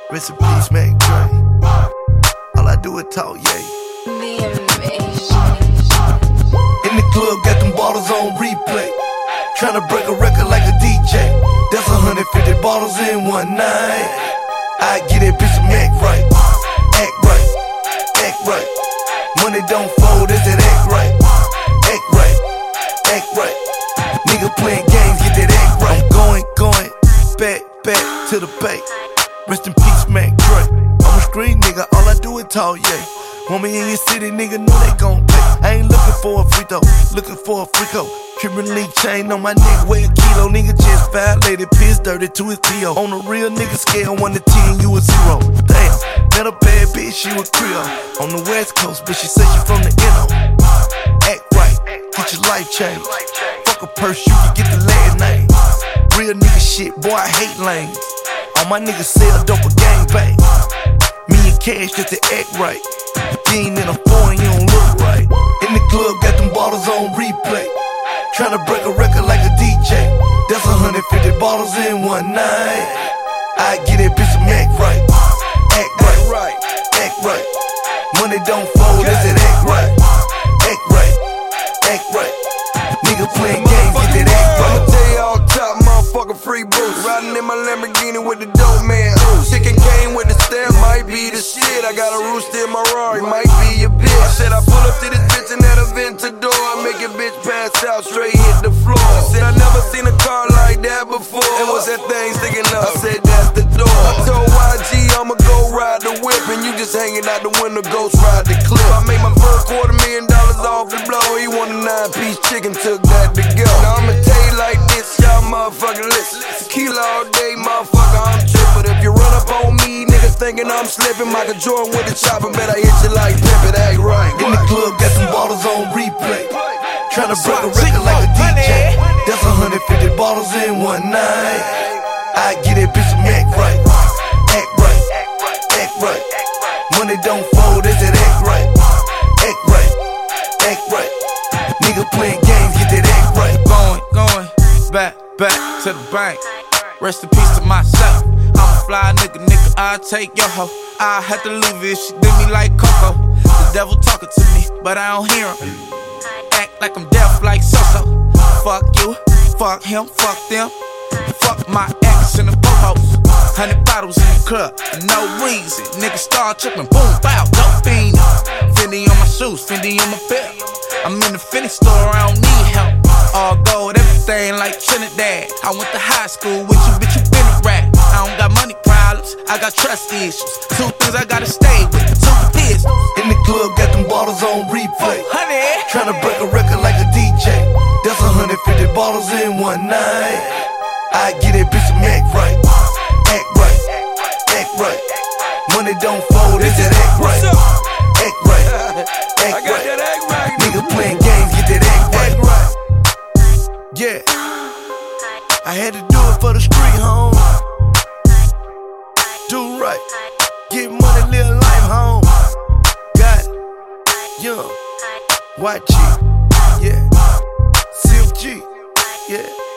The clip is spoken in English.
Rest in peace, Mac Dre. All I do is talk, yeah. In the club, got them bottles on replay. Tryna break a record like a DJ. That's 150 bottles in one night. I get that bitch a Mac right. Act right, act right. Money don't fold, is it act right? Act right, act right. Nigga playing games, get that act right. I'm going, back to the bay. Rest in peace, Mac Dre. I'm a street nigga, all I do is talk, yeah. Want me in your city, nigga, know they gon' pay. I ain't looking for a free throw, looking for a freako. Cuban link chain on my neck, weigh a kilo. Nigga just violated, piss dirty to his P.O. On a real nigga scale, 1 to 10, you a 0. Damn, met a bad bitch, she was Creole. On the West Coast, but she said she from the NO. Act right, get your life changed. Fuck a purse, you can get the last name. Real nigga shit, boy, I hate lanes. All my niggas sell dope or gangbang. Me and Cash just to act right. You ain't in a foreign, you don't look right. In the club, got them bottles on replay. Tryna break a record like a DJ. That's 150 bottles in one night. I get that bitch a Mac right. Act right, act right. Money don't fold, is it act right? Act right, act right. Nigga playing games, get that act right. I'ma tell you all top, motherfucking free boots. Riding in my Lamborghini with the dope man. Chicken cane with the stamp, might be the shit. I got a rooster in my Rari, might be your bitch. I said I pull up to this bitch and at a Ventador. I make a bitch pass out, straight hit the floor. I said I never seen a car like that before. And what's that thing sticking up? I said that's the door. I told YG I'ma go ride the whip, and you just hanging out the window, ghost ride the clip. I made my first $250,000 off the blow. He want a 9-piece chicken, took that to go. Now I'ma tell you like this, y'all motherfucking listen. Tequila all day, motherfucker, I'm trippin'. If you run up on me, niggas thinking I'm slipping. Michael Jordan with the chopper, bet I hit you like Pippin', act right. In the club, got some bottles on replay. Tryna break a record like a DJ. That's 150 bottles in one night. I get that bitch a Mac right. Act right, act right. Money don't fold, is it act right? Act right, act right. Nigga playing games, get that act right. Going, back to the bank. Rest in peace to myself. I'm a fly nigga, I'll take your hoe. I had to leave it, she did me like Coco. The devil talking to me, but I don't hear him. Act like I'm deaf like So-So. Fuck you, fuck him, fuck them. Fuck my ex and the po-pos. 100 bottles in the club, for no reason. Niggas start tripping, boom, bow, dope fiend. Fendi on my shoes, Fendi on my belt. I'm in the Fendi store, I don't need help. All gold, everything like Trinidad. I went to high school with you, bitch, you been a rat. I don't got money problems, I got trust issues. 2 things I gotta stay with, 2 pistols. In the club, got them bottles on replay. Honey, Tryna break a record like a DJ. That's 150 bottles in one night. I get that bitch a Mac right. Act right, act right. Money don't fold, is it act right? Act right, act right. Nigga playing games, get that act right. Yeah, I had to do it for the street, home. Do right, get money, live life, home. Got it, young, white G, yeah, Silk G, yeah.